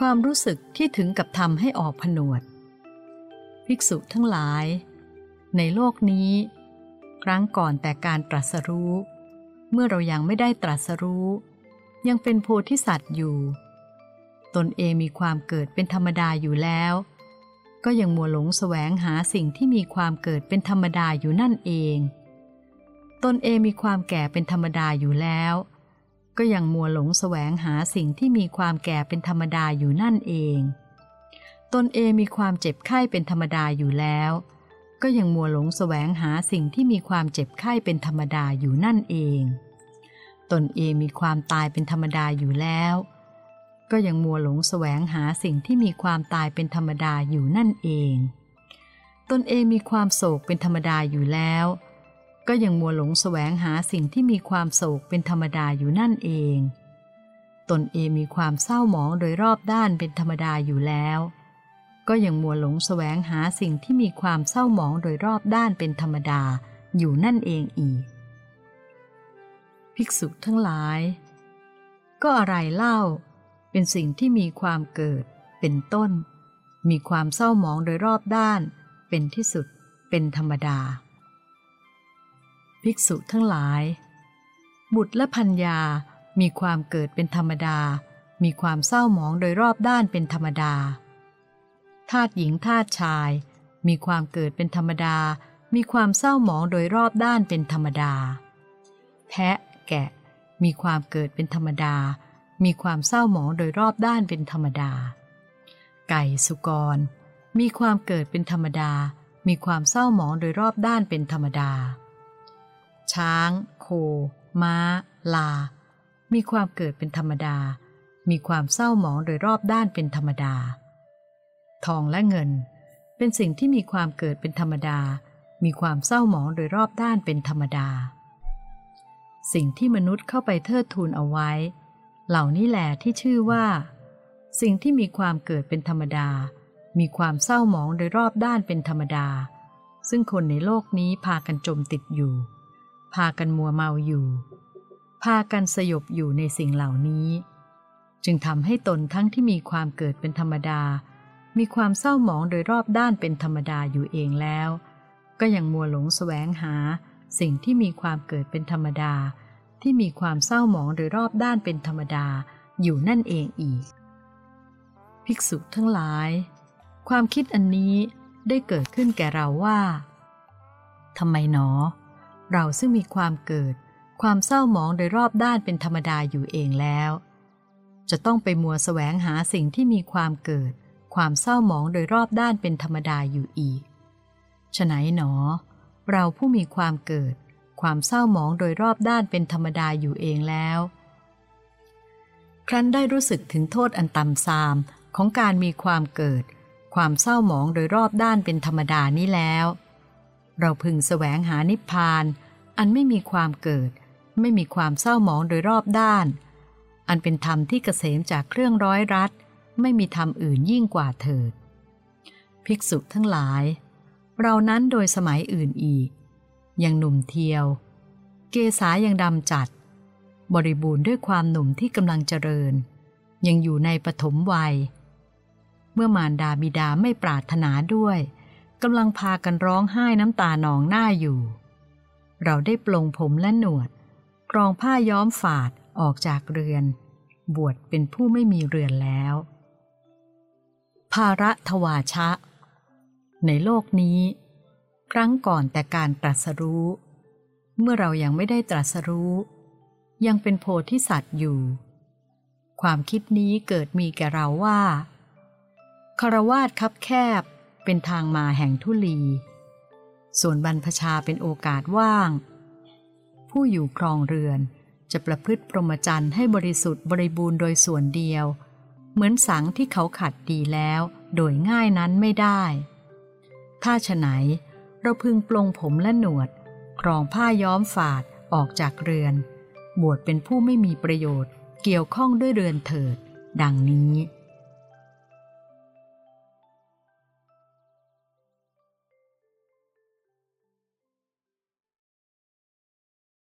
ความรู้สึกที่ถึงกับทำให้ออกผนวดภิกษุทั้งหลายในโลกนี้ครั้งก่อนแต่การตรัสรู้เมื่อเรายังไม่ได้ตรัสรู้ยังเป็นโพธิสัตว์อยู่ตนเองมีความเกิดเป็นธรรมดาอยู่แล้วก็ยังมัวหลงแสวงหาสิ่งที่มีความเกิดเป็นธรรมดาอยู่นั่นเองตนเองมีความแก่เป็นธรรมดาอยู่แล้วก็ยังมัวหลงแสวงหาสิ่งที่มีความแก่เป็นธรรมดาอยู่นั่นเองตนเองมีความเจ็บไข้เป็นธรรมดาอยู่แล้วก็ยังมัวหลงแสวงหาสิ่งที่มีความเจ็บไข้เป็นธรรมดาอยู่นั่นเองตนเองมีความตายเป็นธรรมดาอยู่แล้วก็ยังมัวหลงแสวงหาสิ่งที่มีความตายเป็นธรรมดาอยู่นั่นเองตนเองมีความโศกเป็นธรรมดาอยู่แล้วก็ยังมัวหลงแสวงหาสิ่งที่มีความโศกเป็นธรรมดาอยู่นั่นเองตนเองมีความเศร้าหมองโดยรอบด้านเป็นธรรมดาอยู่แล้วก็ยังมัวหลงแสวงหาสิ่งที่มีความเศร้าหมองโดยรอบด้านเป็นธรรมดาอยู่นั่นเองอีกภิกษุทั้งหลายก็อะไรเล่าเป็นสิ่งที่มีความเกิดเป็นต้นมีความเศร้าหมองโดยรอบด้านเป็นที่สุดเป็นธรรมดาภิกษุทั้งหลายบุตรและภรรยามีความเกิดเป็นธรรมดามีความเศร้าหมองโดยรอบด้านเป็นธรรมดาทาสหญิงทาสชายมีความเกิดเป็นธรรมดามีความเศร้าหมองโดยรอบด้านเป็นธรรมดาแพะแกะมีความเกิดเป็นธรรมดามีความเศร้าหมองโดยรอบด้านเป็นธรรมดาไก่สุกรมีความเกิดเป็นธรรมดามีความเศร้าหมองโดยรอบด้านเป็นธรรมดาช้างโคม้าลามีความเกิดเป็นธรรมดามีความเศร้าหมองโดยรอบด้านเป็นธรรมดาทองและเงินเป็นสิ่งที่มีความเกิดเป็นธรรมดามีความเศร้าหมองโดยรอบด้านเป็นธรรมดาสิ่งที่มนุษย์เข้าไปเทิดทูนเอาไว้เหล่านี้แหละที่ชื่อว่าสิ่งที่มีความเกิดเป็นธรรมดามีความเศร้าหมองโดยรอบด้านเป็นธรรมดาซึ่งคนในโลกนี้พากันจมติดอยู่พากันมัวเมาอยู่พากันสยบอยู่ในสิ่งเหล่านี้จึงทำให้ตนทั้งที่มีความเกิดเป็นธรรมดามีความเศร้าหมองโดยรอบด้านเป็นธรรมดาอยู่เองแล้วก็ยังมัวหลงแสวงหาสิ่งที่มีความเกิดเป็นธรรมดาที่มีความเศร้าหมองโดยรอบด้านเป็นธรรมดาอยู่นั่นเองอีกภิกษุทั้งหลายความคิดอันนี้ได้เกิดขึ้นแก่เราว่าทำไมหนอเราซึ่งมีความเกิดความเศร้าหมองโดยรอบด้านเป็นธรรมดาอยู่เองแล้วจะต้องไปมัวแสวงหาสิ่งที่มีความเกิดความเศร้าหมองโดยรอบด้านเป็นธรรมดาอยู่อีกฉะไหนหนอเราผู้มีความเกิดความเศร้าหมองโดยรอบด้านเป็นธรรมดาอยู่เองแล้วครั้นได้รู้สึกถึงโทษอันต่ำทรามของการมีความเกิดความเศร้าหมองโดยรอบด้านเป็นธรรมดานี้แล้วเราพึงแสวงหานิพพานอันไม่มีความเกิดไม่มีความเศร้าหมองโดยรอบด้านอันเป็นธรรมที่เกษมจากเครื่องร้อยรัดไม่มีธรรมอื่นยิ่งกว่าเถิดภิกษุทั้งหลายเรานั้นโดยสมัยอื่นอีกยังหนุ่มเทียวเกศายังดำจัดบริบูรณ์ด้วยความหนุ่มที่กำลังเจริญยังอยู่ในปฐมวัยเมื่อมารดาบิดาไม่ปรารถนาด้วยกำลังพากันร้องไห้น้ำตานองหน้าอยู่เราได้ปลงผมและหนวดกรองผ้าย้อมฝาดออกจากเรือนบวชเป็นผู้ไม่มีเรือนแล้วภาระทวาชะในโลกนี้ครั้งก่อนแต่การตรัสรู้เมื่อเรายังไม่ได้ตรัสรู้ยังเป็นโพธิสัตว์อยู่ความคิดนี้เกิดมีแก่เราว่าคฤหัสถ์คับแคบเป็นทางมาแห่งทุลีส่วนบรรพชาเป็นโอกาสว่างผู้อยู่ครองเรือนจะประพฤติพรหมจรรย์ให้บริสุทธิ์บริบูรณ์โดยส่วนเดียวเหมือนสังที่เขาขัดดีแล้วโดยง่ายนั้นไม่ได้ถ้าฉะไหนเราพึงปลงผมและหนวดครองผ้าย้อมฝาดออกจากเรือนบวชเป็นผู้ไม่มีประโยชน์เกี่ยวข้องด้วยเรือนเถิดดังนี้